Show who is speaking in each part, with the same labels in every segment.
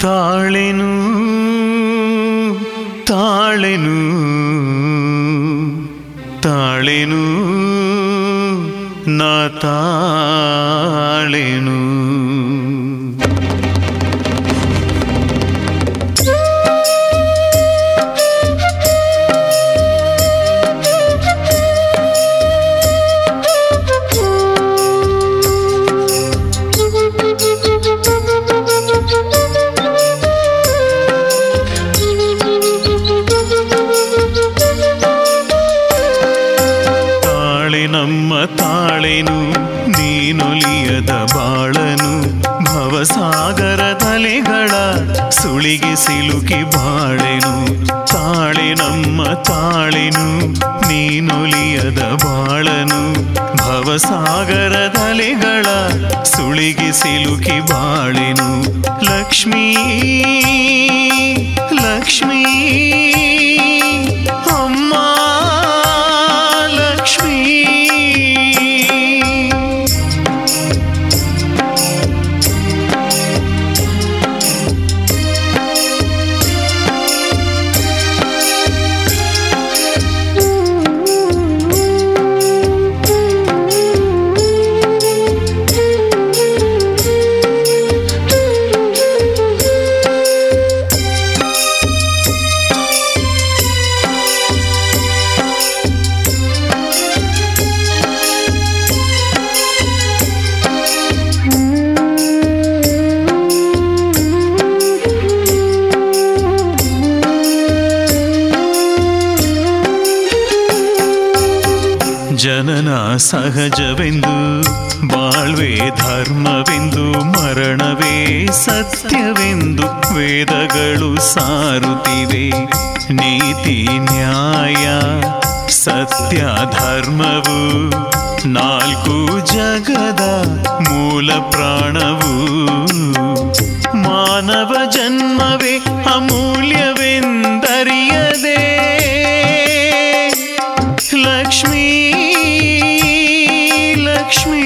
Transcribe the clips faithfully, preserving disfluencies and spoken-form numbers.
Speaker 1: ತಾಳೆನು ತಾಳೆನು ತಾಳೆನು ನಾ ತಾಳೆನು. ನಮ್ಮ ತಾಳೆನು ನೀನೊಲಿಯದ ಬಾಳನು ಭವಸಾಗರ ತಲೆಗಳ ಸುಳಿಗೆ ಸಿಲುಕಿ ಬಾಳೆನು. ತಾಳೆ ನಮ್ಮ ತಾಳೆನು ನೀನೊಲಿಯದ ಬಾಳನು ಭವಸಾಗರ ತಲೆಗಳ ಸುಳಿಗೆ ಸಿಲುಕಿ ಬಾಳೆನು. ಲಕ್ಷ್ಮೀ ಲಕ್ಷ್ಮೀ ಅಮ್ಮ ಲಕ್ಷ್ಮೀ ಜನನ ಸಹಜವೆಂದು ಬಾಳ್ವೆ ಧರ್ಮವೆಂದು ಮರಣವೇ ಸತ್ಯವೆಂದು ವೇದಗಳು ಸಾರುತ್ತಿವೆ. ನೀತಿ ನ್ಯಾಯ ಸತ್ಯ ಧರ್ಮವು ನಾಲ್ಕು ಜಗದ ಮೂಲ ಪ್ರಾಣವು. ಮಾನವ ಜನ್ಮವೇ ಅಮೂಲ್ಯವೆಂದರಿಯದೆ ಲಕ್ಷ್ಮೀ ಲಕ್ಷ್ಮೀ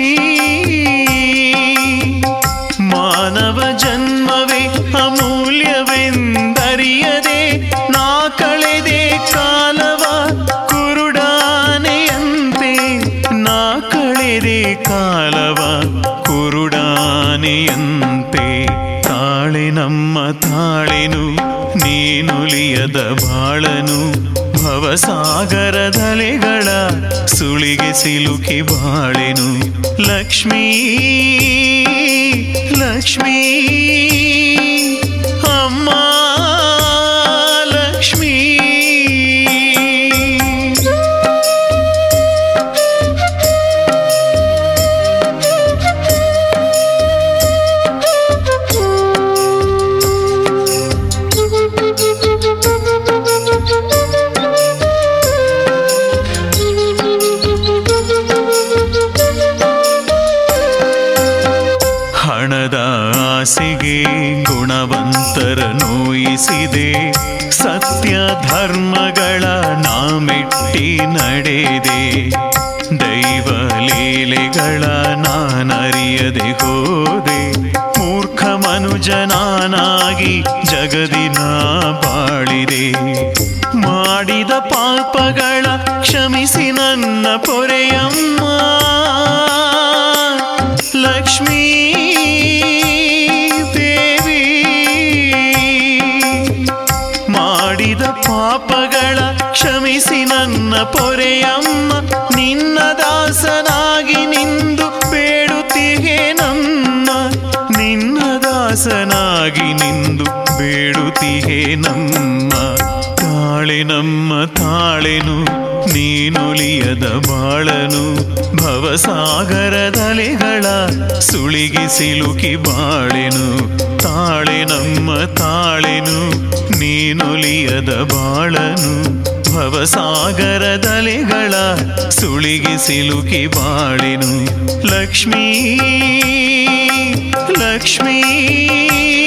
Speaker 1: ಮಾನವ ಜನ್ಮವೇ ಅಮೂಲ್ಯವೆಂದರಿಯದೆ ನಾ ಕಳೆದೆ ಕಾಲವ ಕುರುಡಾನೆಯಂತೆ. ನಾ ಕಳೆದೆ ಕಾಲವ ಕುರುಡಾನೆಯಂತೆ. ತಾಳೆ ನಮ್ಮ ತಾಳೆನು ನೀನುಲಿಯದ ಬಾಳನು ಭವಸಾಗರದಲೆಗಳ ಸುಳಿಗೆ ಸಿಲುಕಿ ಬಾಳೆನು. ಲಕ್ಷ್ಮೀ ಲಕ್ಷ್ಮೀ ಅಮ್ಮ ಲಕ್ಷ್ಮೀ ಹಣದ ಆಸೆಗೆ ಗುಣವಂತರ ನೋಯಿಸಿದೆ. ಸತ್ಯ ಧರ್ಮಗಳ ನಾಮೆಟ್ಟಿ ನಡೆದೆ. ದೈವ ಲೀಲೆಗಳ ನಾನರಿಯದೆ ಹೋದೆ. ಮೂರ್ಖ ಮನುಜನಾನಾಗಿ ಜಗದಿನ ಬಾಳಿದೆ. ಮಾಡಿದ ಪಾಪಗಳ ಕ್ಷಮಿಸಿ ನನ್ನ ಪೊರೆಯಮ್ಮ ಲಕ್ಷ್ಮೀ ದೇವಿ. ಮಾಡಿದ ಪಾಪಗಳ ಕ್ಷಮಿಸಿ ನನ್ನ ಪೊರೆಯಮ್ಮ. ನಿನ್ನ ದಾಸನಾಗಿ ನಿಂದು ಬೇಡುತ್ತಿಗೆ ನಮ್ಮ. ನಿನ್ನ ದಾಸನಾಗಿ ನಿಂದು ಬೇಡುತ್ತಿಗೆ ನಮ್ಮ. ತಾಳೆ ನಮ್ಮ ತಾಳೆನು ನೀನುಲಿಯದ ಬಾಳನು ಭವಸಾಗರದಲೆಗಳ ಸುಳಿಗೆ ಸಿಲುಕಿ ಬಾಳೆನು. ತಾಳೆ ನಮ್ಮ ತಾಳೆನು ನೀನುಲಿಯದ ಬಾಳನು ಭವಸಾಗರದಲೆಗಳ ಸುಳಿಗೆ ಸಿಲುಕಿ ಬಾಳೆನು. ಲಕ್ಷ್ಮೀ ಲಕ್ಷ್ಮೀ